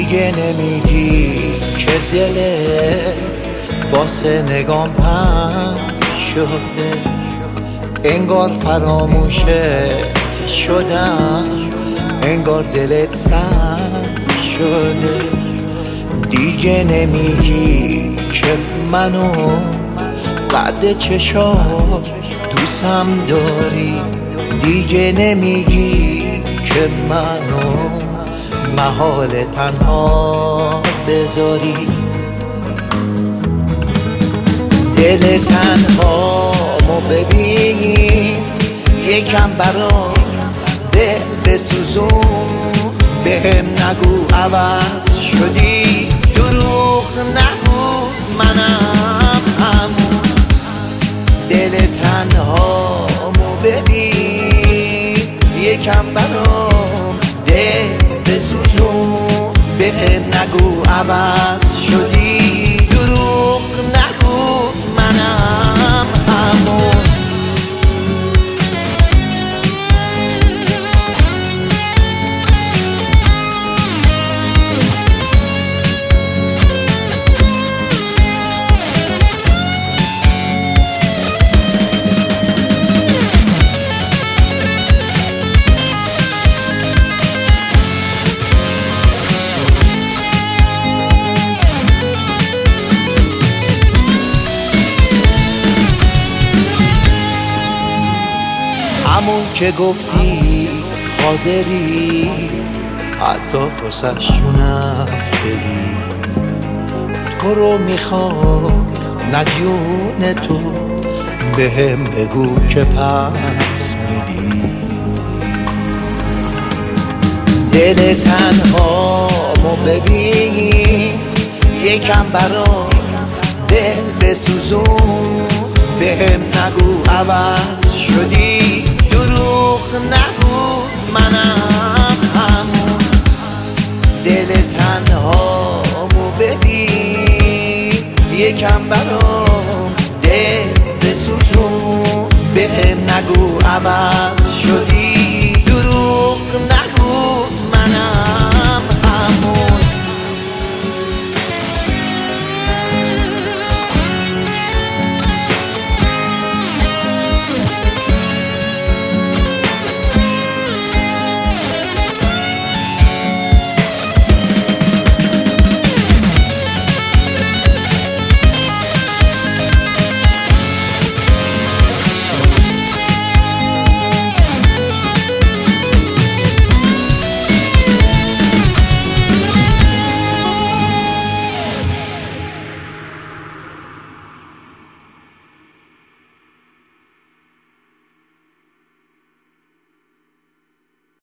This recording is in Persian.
دیگه نمیگی که دلت واسه نگام پنگ شده، انگار فراموشت شدم، انگار دلت سنگ شده. دیگه نمیگی که منو بعد چشات دوستم داری، دیگه نمیگی که منو محال تنها بذاری. دل تنهامو ببین یکم برام دل بسوزون، بهم نگو عوض شدی، دروغ نگو منم همون. دل تنهامو ببین یکم برام دل بسوزون، بهم نگو عوض شدی، دروغ نگو منم همون. همون که گفتی حاضری حتی واسش جونم بدی، تو رو میخوام نه جون تو، بهم بگو که پس میدی. دل تنهامو ببین یکم برام دل بسوزون، بهم نگو عوض شدی، دروغ نگو منم همون. دل تنهامو ببین یکم برام دل بسوزون، بهم نگو عوض